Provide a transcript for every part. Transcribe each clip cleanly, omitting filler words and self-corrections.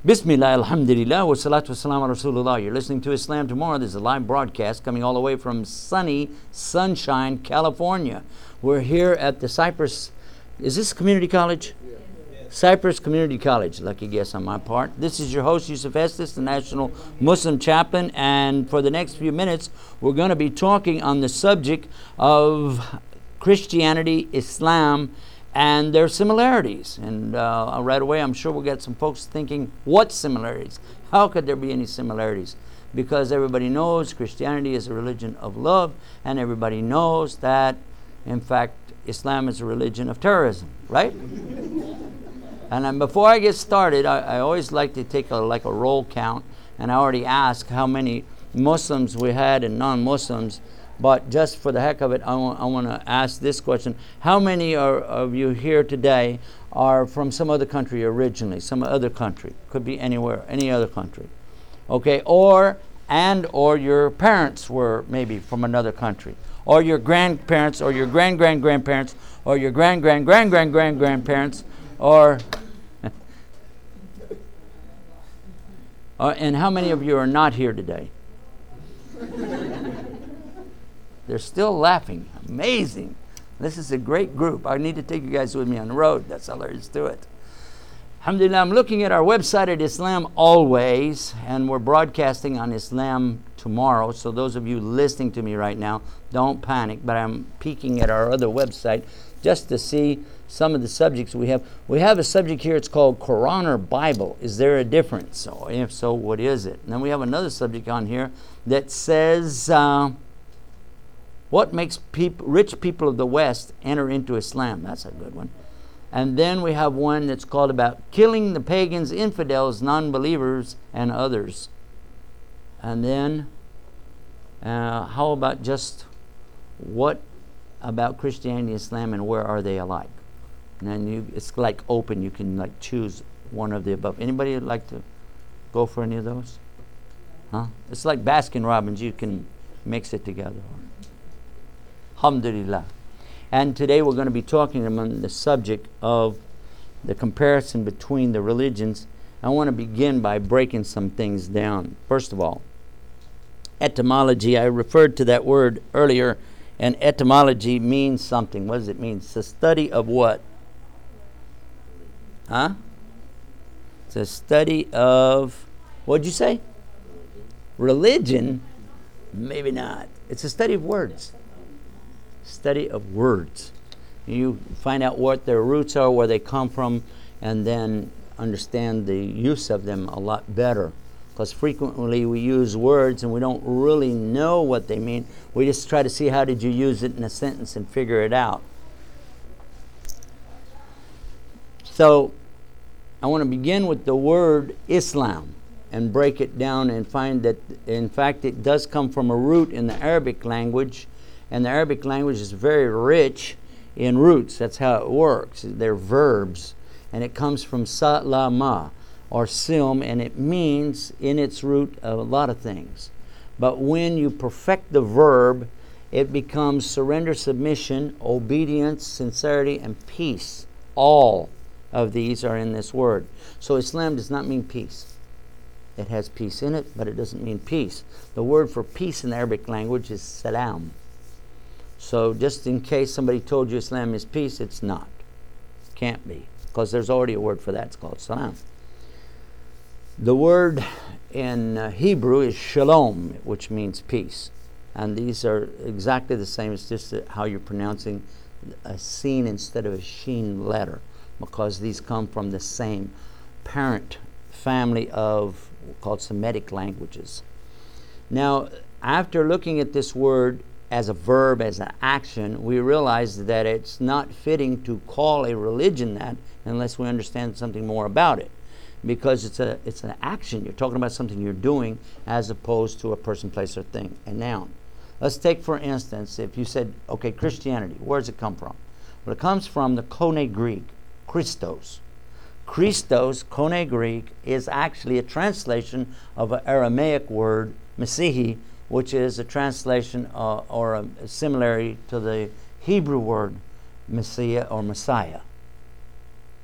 Bismillah, alhamdulillah, wa salatu wa salam ala Rasulullah. You're listening to Islam Tomorrow. This is a live broadcast coming all the way from sunny Sunshine, California. We're here at the Cypress, is this community college? Yeah. Cypress Community College. Lucky guess on my part. This is your host, Yusuf Estes, the National Muslim Chaplain, and for the next few minutes, we're going to be talking on the subject of Christianity, Islam, and their similarities. And right away, I'm sure we'll get some folks thinking, what similarities? How could there be any similarities? Because everybody knows Christianity is a religion of love, and everybody knows that, in fact, Islam is a religion of terrorism, right? And before I get started, I always like to take a roll count, and I already asked how many Muslims we had and non-Muslims. But just for the heck of it, I want to ask this question. How many of you here today are from some other country originally? Some other country. Could be anywhere, any other country. Okay, or your parents were maybe from another country. Or your grandparents, or your grand-grand-grandparents, or your grand-grand-grand-grand-grand-grandparents, or... and how many of you are not here today? They're still laughing. Amazing. This is a great group. I need to take you guys with me on the road. That's all there is to it. Alhamdulillah, I'm looking at our website at Islam Always, and we're broadcasting on Islam Tomorrow. So those of you listening to me right now, don't panic, but I'm peeking at our other website just to see some of the subjects we have. We have a subject here, it's called Quran or Bible. Is there a difference? So if so, what is it? And then we have another subject on here that says... what makes rich people of the West enter into Islam? That's a good one. And then we have one that's called about killing the pagans, infidels, non-believers, and others. And then how about just what about Christianity, Islam, and where are they alike? And then it's like open. You can like choose one of the above. Anybody would like to go for any of those? Huh? It's like Baskin Robbins. You can mix it together. Alhamdulillah. And today we're going to be talking on the subject of the comparison between the religions. I want to begin by breaking some things down. First of all, etymology. I referred to that word earlier, and etymology means something. What does it mean? It's the study of what? Huh? It's a study of, what'd you say? Religion? Maybe not. It's a study of words. Study of words. You find out what their roots are, where they come from, and then understand the use of them a lot better. Because frequently we use words and we don't really know what they mean. We just try to see how did you use it in a sentence and figure it out. So I want to begin with the word Islam and break it down and find that in fact it does come from a root in the Arabic language. And the Arabic language is very rich in roots. That's how it works. They're verbs. And it comes from salama or silm, and it means in its root a lot of things. But when you perfect the verb, it becomes surrender, submission, obedience, sincerity, and peace. All of these are in this word. So Islam does not mean peace. It has peace in it, but it doesn't mean peace. The word for peace in the Arabic language is salam. So just in case somebody told you Islam is peace, it's not. Can't be. Because there's already a word for that. It's called salam. The word in Hebrew is shalom, which means peace. And these are exactly the same. It's just how you're pronouncing a sin instead of a sheen letter. Because these come from the same parent family of called Semitic languages. Now, after looking at this word as a verb, as an action, we realize that it's not fitting to call a religion that unless we understand something more about it. Because it's an action. You're talking about something you're doing as opposed to a person, place, or thing, a noun. Let's take, for instance, if you said, okay, Christianity, where does it come from? Well, it comes from the Koine Greek, Christos. Christos, Koine Greek, is actually a translation of an Aramaic word, Messihi, which is a translation or a similarity to the Hebrew word Messiah or Messiah.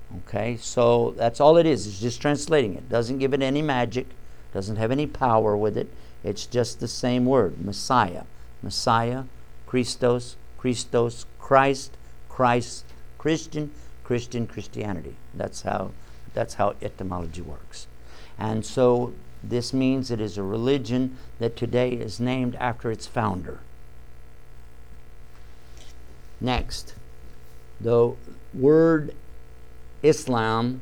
Okay, so that's all it is. It's just translating it. Doesn't give it any magic, doesn't have any power with it. It's just the same word, Messiah. Messiah, Christos, Christos, Christ, Christ, Christian, Christian, Christianity. That's how etymology works. And so this means it is a religion that today is named after its founder. Next, the word Islam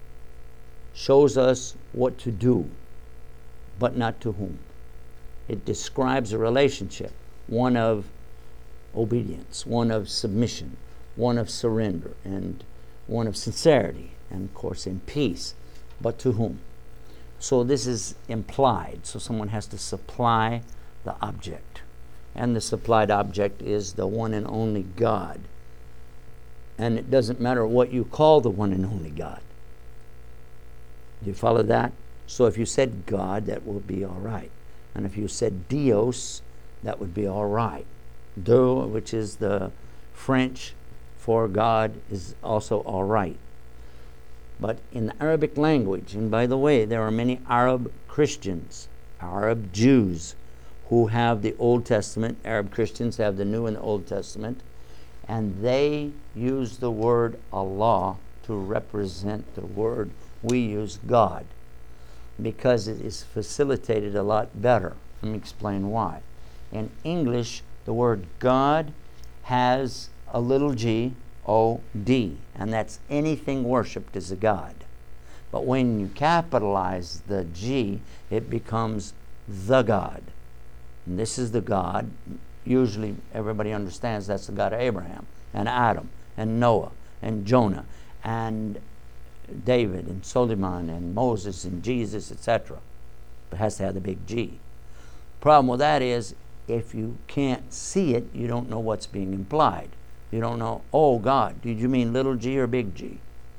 shows us what to do, but not to whom. It describes a relationship, one of obedience, one of submission, one of surrender, and one of sincerity, and of course in peace, but to whom? So this is implied, so someone has to supply the object. And the supplied object is the one and only God. And it doesn't matter what you call the one and only God. Do you follow that? So if you said God, that will be all right. And if you said Dios, that would be all right. Dieu, which is the French for God, is also all right. But in the Arabic language, and by the way, there are many Arab Christians, Arab Jews, who have the Old Testament. Arab Christians have the New and the Old Testament. And they use the word Allah to represent the word we use, God, because it is facilitated a lot better. Let me explain why. In English, the word God has a little g, O-D, and that's anything worshipped as a god. But when you capitalize the G, it becomes the God. And this is the God. Usually everybody understands that's the God of Abraham and Adam and Noah and Jonah and David and Solomon and Moses and Jesus, etc. It has to have the big G. Problem with that is if you can't see it, you don't know what's being implied. You don't know, oh God, did you mean little g or big G?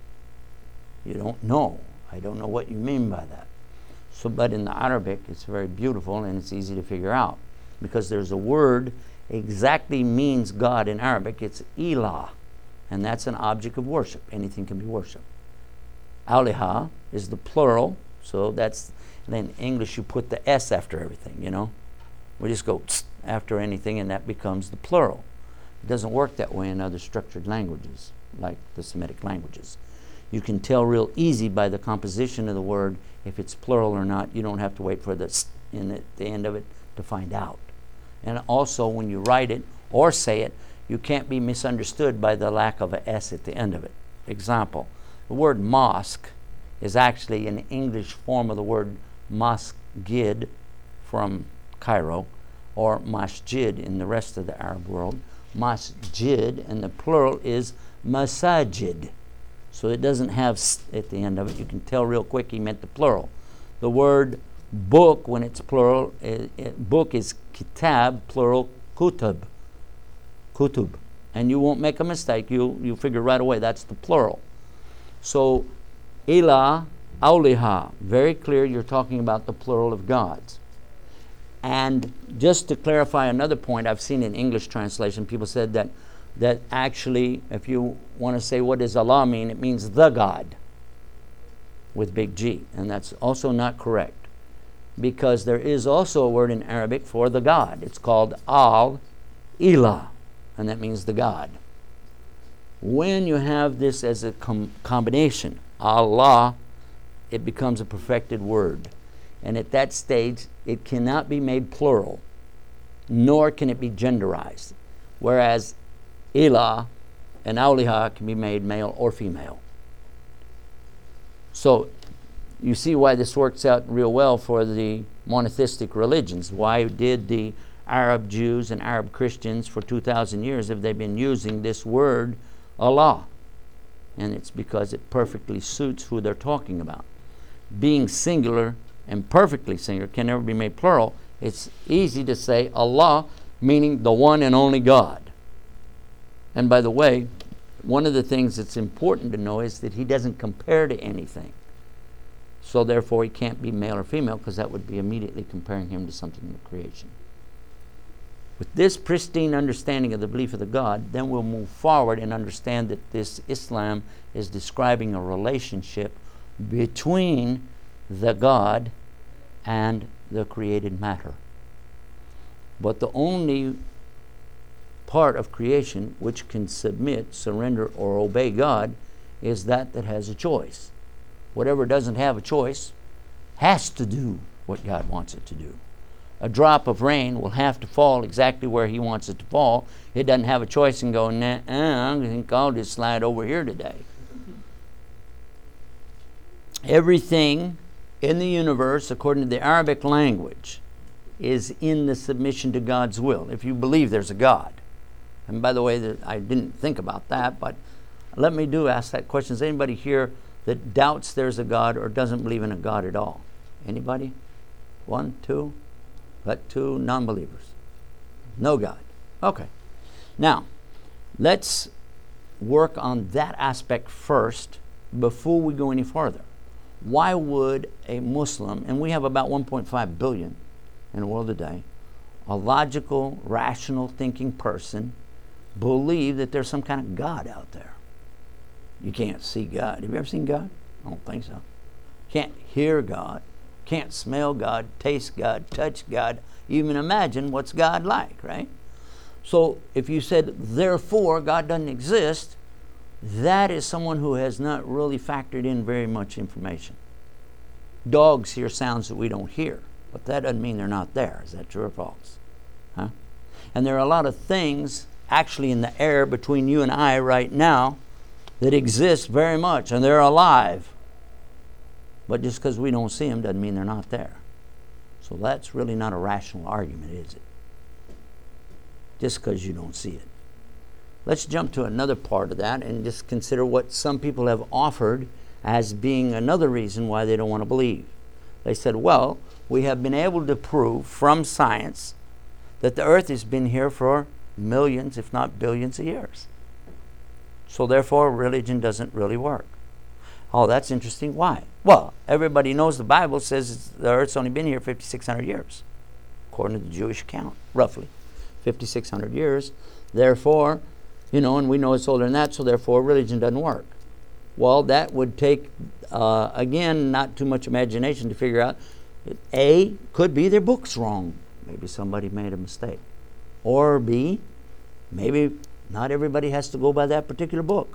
You don't know. I don't know what you mean by that. So, but in the Arabic, it's very beautiful and it's easy to figure out because there's a word exactly means God in Arabic. It's ilah, and that's an object of worship. Anything can be worshipped. Aliha is the plural, so that's, and then in English you put the S after everything, you know. We just go after anything and that becomes the plural. It doesn't work that way in other structured languages, like the Semitic languages. You can tell real easy by the composition of the word if it's plural or not. You don't have to wait for the s in at the end of it to find out. And also when you write it or say it, you can't be misunderstood by the lack of an S at the end of it. Example, the word mosque is actually an English form of the word masjid from Cairo, or masjid in the rest of the Arab world. Masjid, and the plural is masajid. So it doesn't have s at the end of it. You can tell real quick he meant the plural. The word book, when it's plural, book is kitab, plural kutub. Kutub. And you won't make a mistake. You'll figure right away that's the plural. So ilah, awliha, very clear you're talking about the plural of gods. And just to clarify another point I've seen in English translation, people said that actually, if you want to say what does Allah mean, it means the God with big G. And that's also not correct, because there is also a word in Arabic for the God. It's called al-ilah, and that means the God. When you have this as a combination, Allah, it becomes a perfected word. And at that stage, it cannot be made plural, nor can it be genderized. Whereas ilah and awliha can be made male or female. So you see why this works out real well for the monotheistic religions. Why did the Arab Jews and Arab Christians for 2,000 years have they been using this word Allah? And it's because it perfectly suits who they're talking about. Being singular and perfectly singular can never be made plural. It's easy to say Allah, meaning the one and only God. And by the way, one of the things that's important to know is that he doesn't compare to anything. So therefore he can't be male or female, because that would be immediately comparing him to something in the creation. With this pristine understanding of the belief of the God, then we'll move forward and understand that this Islam is describing a relationship between the God and the created matter. But the only part of creation which can submit, surrender, or obey God is that has a choice. Whatever doesn't have a choice has to do what God wants it to do. A drop of rain will have to fall exactly where He wants it to fall. It doesn't have a choice and go, nah, I think I'll just slide over here today. Everything in the universe, according to the Arabic language, is in the submission to God's will, if you believe there's a God. And by the way, I didn't think about that, but let me ask that question. Is anybody here that doubts there's a God or doesn't believe in a God at all? Anybody? One, two? But two non-believers. No God. Okay. Now, let's work on that aspect first before we go any further. Why would a Muslim, and we have about 1.5 billion in the world today, a logical, rational thinking person believe that there's some kind of God out there? You can't see God. Have you ever seen God? I don't think so. Can't hear God. Can't smell God, taste God, touch God, even imagine what's God like, right? So if you said, therefore, God doesn't exist, that is someone who has not really factored in very much information. Dogs hear sounds that we don't hear, but that doesn't mean they're not there. Is that true or false? Huh? And there are a lot of things actually in the air between you and I right now that exist very much, and they're alive. But just because we don't see them doesn't mean they're not there. So that's really not a rational argument, is it? Just because you don't see it. Let's jump to another part of that and just consider what some people have offered as being another reason why they don't want to believe. They said, well, we have been able to prove from science that the earth has been here for millions, if not billions of years. So therefore, religion doesn't really work. Oh, that's interesting. Why? Well, everybody knows the Bible says the earth's only been here 5,600 years, according to the Jewish account, roughly 5,600 years. Therefore, and we know it's older than that, so therefore religion doesn't work. Well, that would take, again, not too much imagination to figure out. A, could be their book's wrong. Maybe somebody made a mistake. Or B, maybe not everybody has to go by that particular book.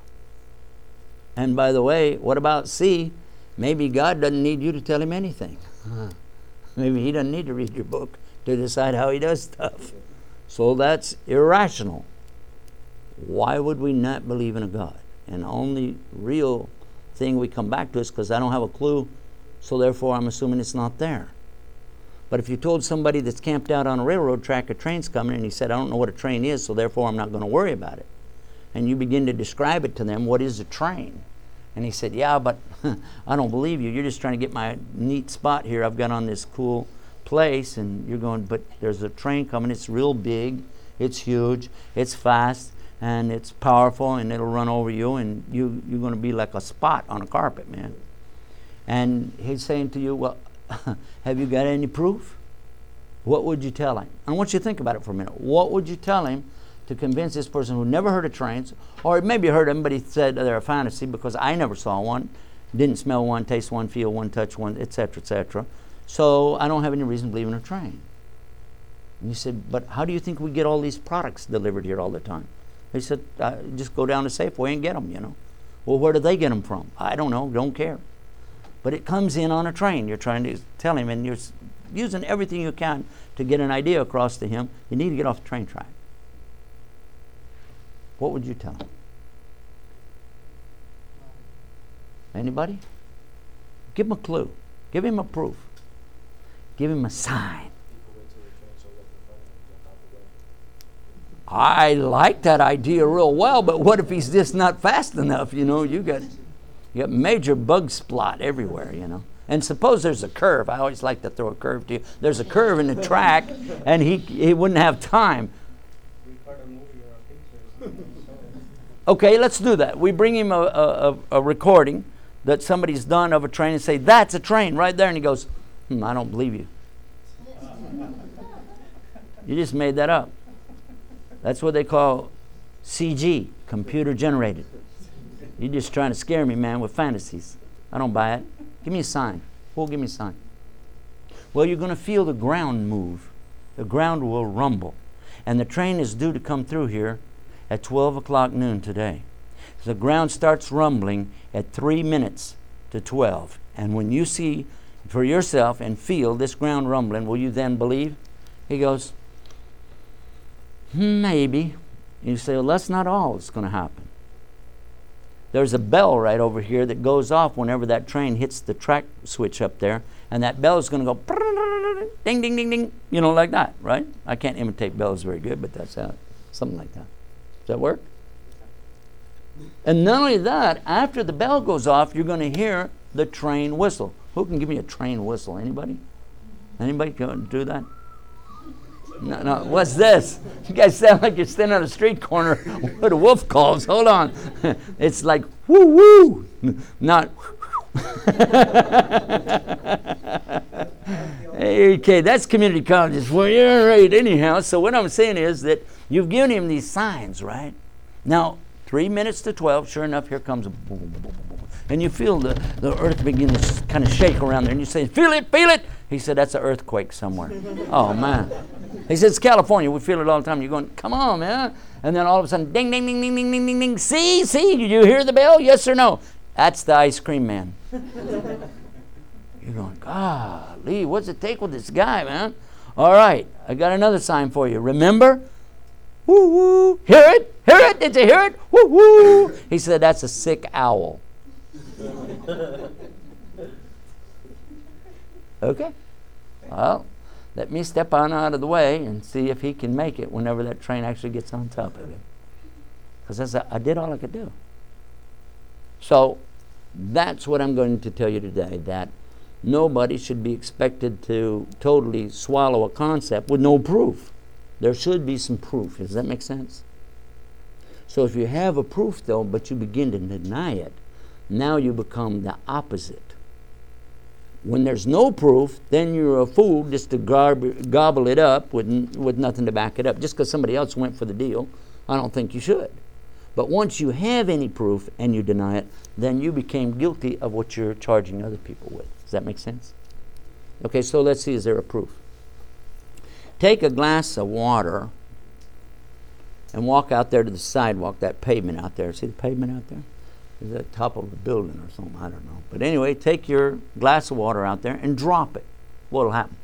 And by the way, what about C? Maybe God doesn't need you to tell Him anything. Maybe He doesn't need to read your book to decide how He does stuff. So that's irrational. Why would we not believe in a God? And the only real thing we come back to is because I don't have a clue, so therefore I'm assuming it's not there. But if you told somebody that's camped out on a railroad track a train's coming and he said, I don't know what a train is, so therefore I'm not going to worry about it. And you begin to describe it to them, what is a train? And he said, yeah, but I don't believe you. You're just trying to get my neat spot here I've got on this cool place. And you're going, but there's a train coming. It's real big. It's huge. It's fast. And it's powerful. And it'll run over you. And you're going to be like a spot on a carpet, man. And he's saying to you, well, have you got any proof? What would you tell him? I want you to think about it for a minute. What would you tell him to convince this person who never heard of trains, or maybe heard them, but he said they're a fantasy because I never saw one, didn't smell one, taste one, feel one, touch one, etc., etc. So I don't have any reason to believe in a train. And you said, but how do you think we get all these products delivered here all the time? He said, just go down to Safeway and get them, Well, where do they get them from? I don't know, don't care. But it comes in on a train. You're trying to tell him, and you're using everything you can to get an idea across to him. You need to get off the train track. What would you tell him? Anybody? Give him a clue. Give him a proof. Give him a sign. I like that idea real well, but what if he's just not fast enough? You got major bug splot everywhere, And suppose there's a curve. I always like to throw a curve to you. There's a curve in the track, and he wouldn't have time. Okay, let's do that. We bring him a recording that somebody's done of a train and say, that's a train right there. And he goes, I don't believe you. You just made that up. That's what they call CG, computer generated. You're just trying to scare me, man, with fantasies. I don't buy it. Give me a sign. Who'll give me a sign? Well, you're going to feel the ground move. The ground will rumble. And the train is due to come through here at 12 o'clock noon today. The ground starts rumbling at 3 minutes to 12. And when you see for yourself and feel this ground rumbling, will you then believe? He goes, maybe. You say, well, that's not all that's going to happen. There's a bell right over here that goes off whenever that train hits the track switch up there, and that bell is going to go ding, ding, ding, ding, you know, like that, right? I can't imitate bells very good, but that's how, something like that. Does that work? And not only that, after the bell goes off, you're going to hear the train whistle. Who can give me a train whistle? Anybody? Anybody can do that? No, what's this? You guys sound like you're standing on a street corner where the wolf calls. Hold on. It's like woo woo, not. Okay, that's community colleges for you, right? Anyhow, so what I'm saying is that you've given him these signs, right? Now, 3 minutes to 12. Sure enough, here comes a boom, boom, boom, boom, boom. And you feel the earth begin to kind of shake around there, and you say, "Feel it, feel it." He said, "That's an earthquake somewhere." Oh man. He said, "It's California. We feel it all the time." You're going, "Come on, man!" And then all of a sudden, ding, ding, ding, ding, ding, ding, ding, ding. See, did you hear the bell? Yes or no? That's the ice cream man. You're going, golly, what's it take with this guy, man? All right, I got another sign for you. Remember? Woo woo. Hear it? Hear it? Did you hear it? Woo woo. He said, "That's a sick owl." Okay. Well, let me step on out of the way and see if he can make it whenever that train actually gets on top of him. Because I did all I could do. So that's what I'm going to tell you today, that nobody should be expected to totally swallow a concept with no proof. There should be some proof. Does that make sense? So if you have a proof, though, but you begin to deny it, now you become the opposite. When there's no proof, then you're a fool just to gobble it up with nothing to back it up. Just because somebody else went for the deal, I don't think you should. But once you have any proof and you deny it, then you became guilty of what you're charging other people with. Does that make sense? Okay, so let's see, is there a proof? Take a glass of water and walk out there to the sidewalk, that pavement out there. See the pavement out there? Is that top of a building or something? I don't know. But anyway, take your glass of water out there and drop it. What will happen?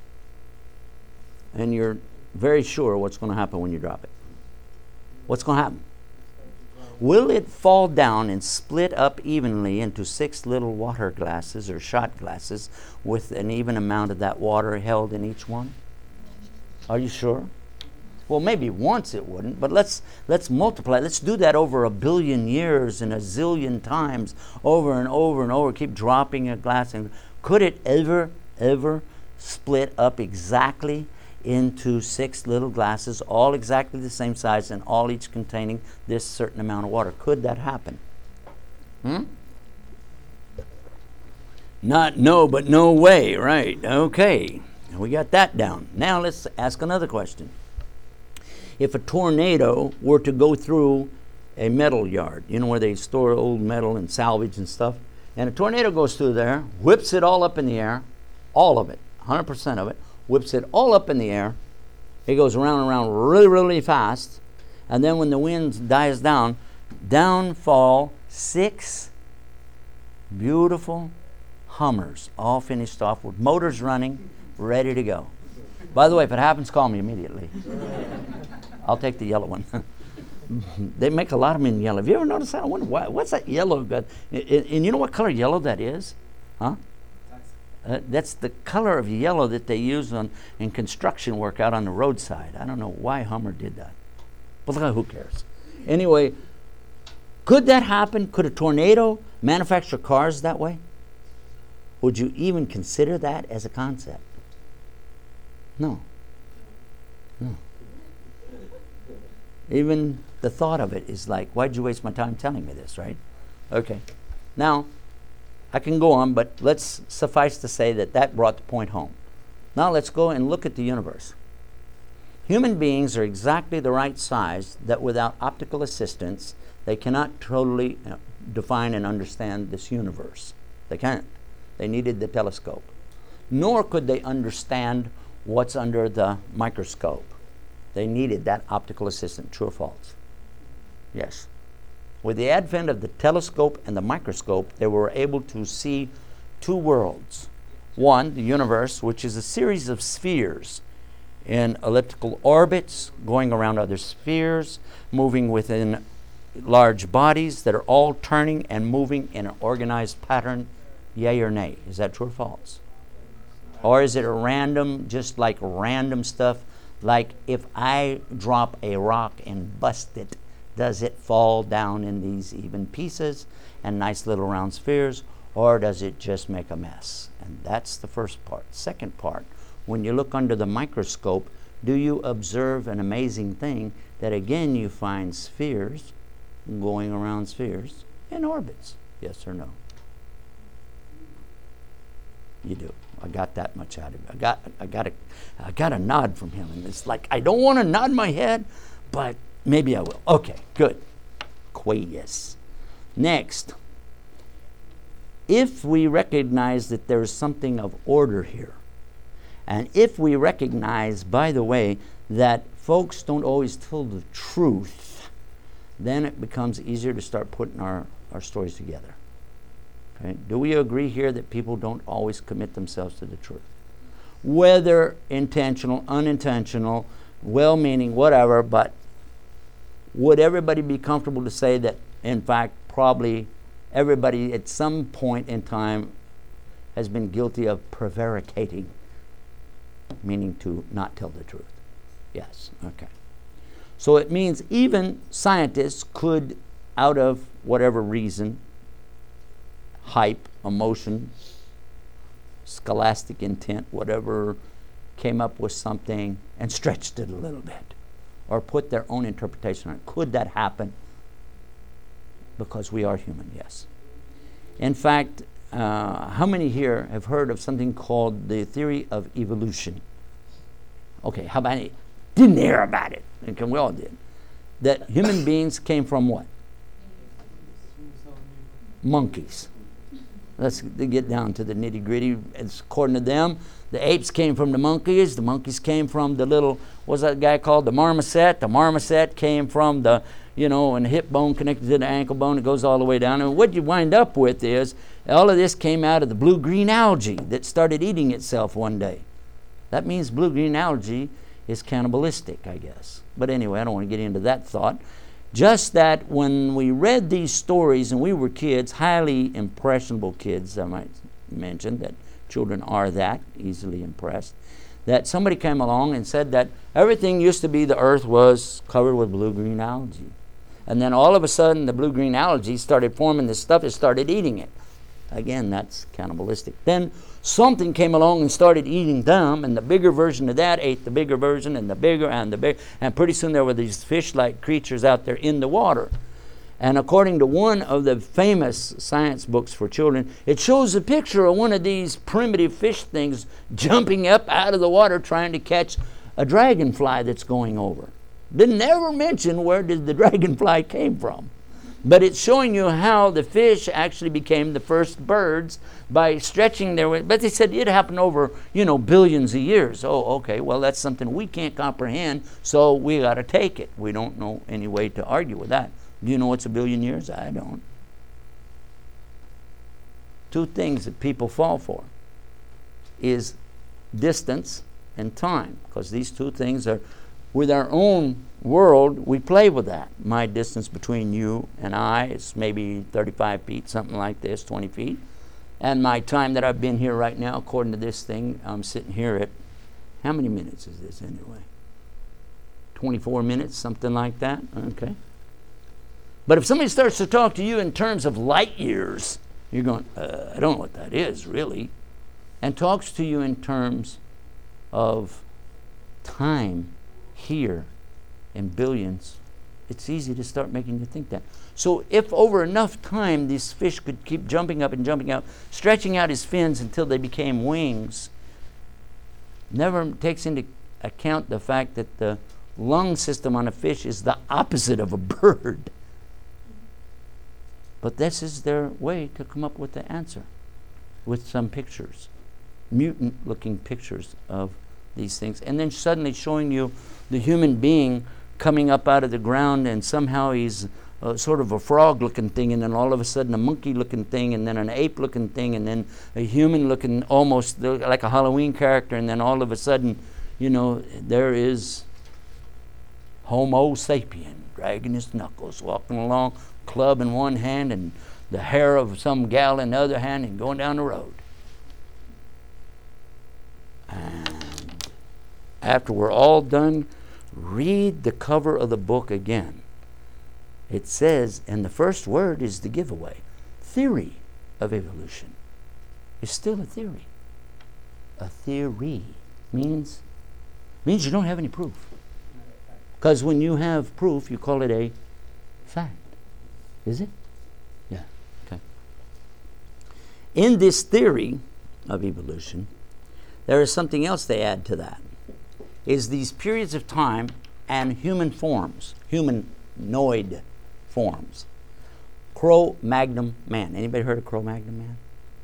And you're very sure what's going to happen when you drop it. What's going to happen? Will it fall down and split up evenly into 6 little water glasses or shot glasses with an even amount of that water held in each one? Are you sure? Well, maybe once it wouldn't, but let's multiply. Let's do that over 1 billion years and 1 zillion times, over and over and over. Keep dropping a glass. And could it ever split up exactly into 6 little glasses, all exactly the same size and all each containing this certain amount of water? Could that happen? Not no, but no way, right? Okay, we got that down. Now let's ask another question. If a tornado were to go through a metal yard, you know where they store old metal and salvage and stuff, and a tornado goes through there, whips it all up in the air, all of it, 100% of it, whips it all up in the air. It goes around and around really, really fast. And then when the wind dies down, down fall 6 beautiful Hummers, all finished off with motors running, ready to go. By the way, if it happens, call me immediately. I'll take the yellow one. They make a lot of them in yellow. Have you ever noticed that? I wonder why. What's that yellow got? And you know what color yellow that is? Huh? That's the color of yellow that they use in construction work out on the roadside. I don't know why Hummer did that. But who cares? Anyway, could that happen? Could a tornado manufacture cars that way? Would you even consider that as a concept? No. Even the thought of it is like, why'd you waste my time telling me this, right? Okay. Now, I can go on, but let's suffice to say that brought the point home. Now let's go and look at the universe. Human beings are exactly the right size that without optical assistance, they cannot totally define and understand this universe. They can't. They needed the telescope. Nor could they understand what's under the microscope. They needed that optical assistant. True or false? Yes. With the advent of the telescope and the microscope, they were able to see two worlds. One, the universe, which is a series of spheres in elliptical orbits, going around other spheres, moving within large bodies that are all turning and moving in an organized pattern, yay or nay. Is that true or false? Or is it a random, just like random stuff, like if I drop a rock and bust it, does it fall down in these even pieces and nice little round spheres, or does it just make a mess? And that's the first part. Second part, when you look under the microscope, do you observe an amazing thing that again you find spheres going around spheres in orbits? Yes or no? You do. I got that much out of it. I got a nod from him, and it's like I don't want to nod my head, but maybe I will. Okay, good. Yes. Next, if we recognize that there's something of order here, and if we recognize, by the way, that folks don't always tell the truth, then it becomes easier to start putting our stories together. Okay? Do we agree here that people don't always commit themselves to the truth? Whether intentional, unintentional, well-meaning, whatever, but would everybody be comfortable to say that, in fact, probably everybody at some point in time has been guilty of prevaricating, meaning to not tell the truth? Yes, okay. So it means even scientists could, out of whatever reason, hype, emotion, scholastic intent, whatever, came up with something and stretched it a little bit or put their own interpretation on it. Could that happen? Because we are human, yes. In fact, how many here have heard of something called the theory of evolution? Okay, how many didn't hear about it? Okay, we all did. That human beings came from what? Monkeys. Let's get down to the nitty-gritty. It's according to them, the apes came from the monkeys came from the little, what's that guy called? The marmoset. The marmoset came from the, and the hip bone connected to the ankle bone. It goes all the way down. And what you wind up with is, all of this came out of the blue-green algae that started eating itself one day. That means blue-green algae is cannibalistic, I guess. But anyway, I don't want to get into that thought. Just that when we read these stories and we were kids, highly impressionable kids, I might mention that children are that, easily impressed, that somebody came along and said that everything used to be the earth was covered with blue-green algae. And then all of a sudden the blue-green algae started forming this stuff and started eating it. Again, that's cannibalistic. Then something came along and started eating them, and the bigger version of that ate the bigger version and the bigger and the bigger, and pretty soon there were these fish-like creatures out there in the water. And according to one of the famous science books for children, it shows a picture of one of these primitive fish things jumping up out of the water trying to catch a dragonfly that's going over. Didn't ever mention where did the dragonfly came from. But it's showing you how the fish actually became the first birds by stretching their way. But they said it happened over, billions of years. Oh, okay, well, that's something we can't comprehend, so we got to take it. We don't know any way to argue with that. Do you know what's a billion years? I don't. Two things that people fall for is distance and time, because these two things are, with our own world, we play with that. My distance between you and I is maybe 35 feet, something like this, 20 feet. And my time that I've been here right now, according to this thing, I'm sitting here at, how many minutes is this anyway? 24 minutes, something like that? Okay. But if somebody starts to talk to you in terms of light years, you're going, I don't know what that is, really. And talks to you in terms of time here in billions, it's easy to start making you think that. So if over enough time these fish could keep jumping up and jumping out, stretching out his fins until they became wings, never takes into account the fact that the lung system on a fish is the opposite of a bird. But this is their way to come up with the answer, with some pictures, mutant-looking pictures of these things, and then suddenly showing you the human being coming up out of the ground, and somehow he's sort of a frog-looking thing, and then all of a sudden a monkey-looking thing, and then an ape-looking thing, and then a human-looking, almost like a Halloween character, and then all of a sudden, there is Homo sapien, dragging his knuckles, walking along, club in one hand, and the hair of some gal in the other hand, and going down the road. And after we're all done, read the cover of the book again. It says, and the first word is the giveaway, theory of evolution. It's still a theory. A theory means you don't have any proof. Because when you have proof, you call it a fact. Is it? Yeah. Okay. In this theory of evolution, there is something else they add to that. Is these periods of time and human forms, humanoid forms. Cro-Magnon man. Anybody heard of Cro-Magnon man?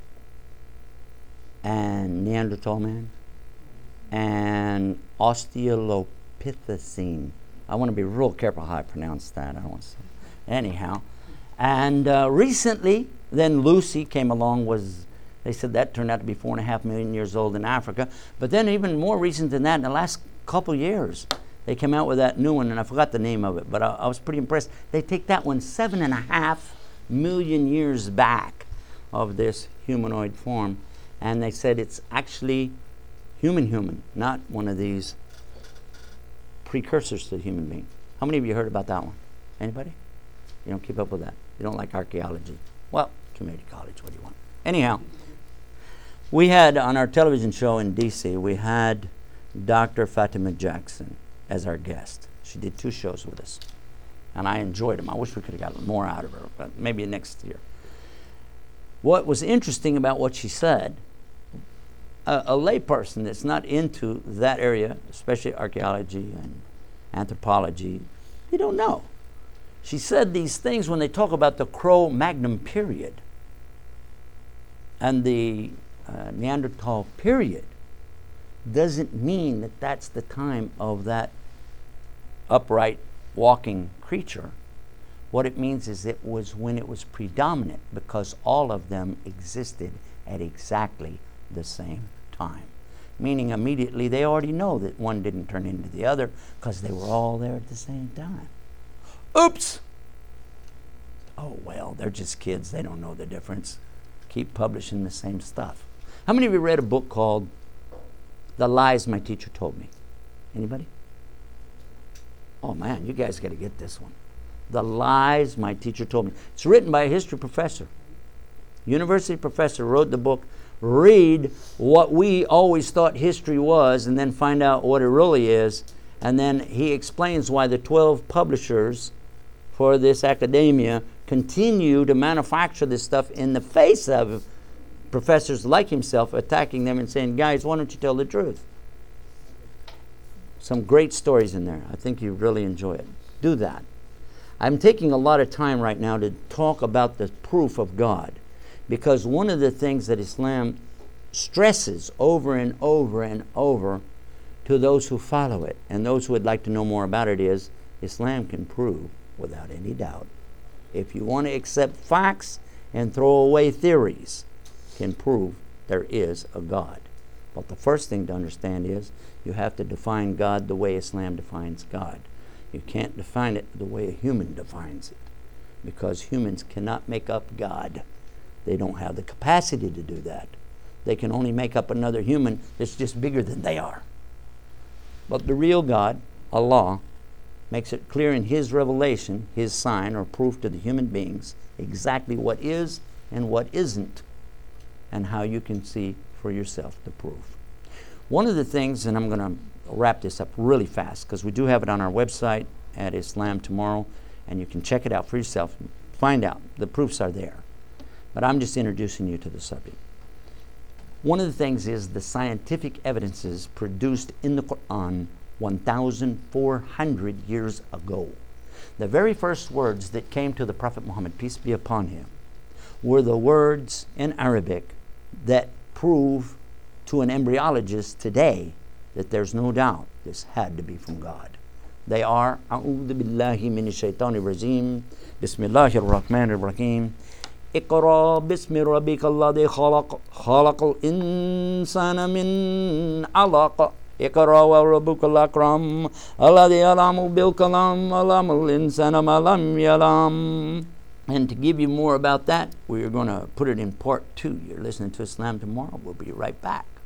And Neanderthal man? And Australopithecine. I want to be real careful how I pronounce that. I don't want to say. Anyhow. And recently, then Lucy came along, they said that turned out to be 4.5 million years old in Africa. But then even more recent than that, in the last couple years, they came out with that new one, and I forgot the name of it, but I was pretty impressed. They take that one 7.5 million years back of this humanoid form, and they said it's actually human, not one of these precursors to the human being. How many of you heard about that one? Anybody? You don't keep up with that. You don't like archaeology. Well, community college, what do you want? Anyhow, we had on our television show in D.C., we had Dr. Fatima Jackson as our guest. She did 2 shows with us, and I enjoyed them. I wish we could have gotten more out of her, but maybe next year. What was interesting about what she said, a layperson that's not into that area, especially archaeology and anthropology, you don't know. She said these things when they talk about the Cro-Magnon period and the Neanderthal period doesn't mean that that's the time of that upright walking creature. What it means is it was when it was predominant, because all of them existed at exactly the same time. Meaning immediately they already know that one didn't turn into the other because they were all there at the same time. Oops! Oh well, they're just kids. They don't know the difference. Keep publishing the same stuff. How many of you read a book called The Lies My Teacher Told Me? Anybody? Oh man, you guys got to get this one. The Lies My Teacher Told Me. It's written by a history professor. University professor wrote the book. Read what we always thought history was and then find out what it really is. And then he explains why the 12 publishers for this academia continue to manufacture this stuff in the face of professors like himself attacking them and saying, guys, why don't you tell the truth? Some great stories in there. I think you really enjoy it. Do that. I'm taking a lot of time right now to talk about the proof of God, because one of the things that Islam stresses over and over and over to those who follow it and those who would like to know more about it is Islam can prove without any doubt. If you want to accept facts and throw away theories, can prove there is a God. But the first thing to understand is you have to define God the way Islam defines God. You can't define it the way a human defines it, because humans cannot make up God. They don't have the capacity to do that. They can only make up another human that's just bigger than they are. But the real God, Allah, makes it clear in His revelation, His sign or proof to the human beings, exactly what is and what isn't, and how you can see for yourself the proof. One of the things, and I'm going to wrap this up really fast, because we do have it on our website at Islam Tomorrow, and you can check it out for yourself and find out. The proofs are there. But I'm just introducing you to the subject. One of the things is the scientific evidences produced in the Quran 1,400 years ago. The very first words that came to the Prophet Muhammad, peace be upon him, were the words in Arabic that prove to an embryologist today that there's no doubt this had to be from God. They are أعوذ بالله من الشيطان الرجيم بسم الله الرحمن الرحيم اقرأ باسم ربك الذي خلق خلق الإنسان من علق اقرأ وربك الأكرم الذي علم بالقلم علم الإنسان ما لم يعلم. And to give you more about that, we're going to put it in part 2. You're listening to Islam Tomorrow. We'll be right back.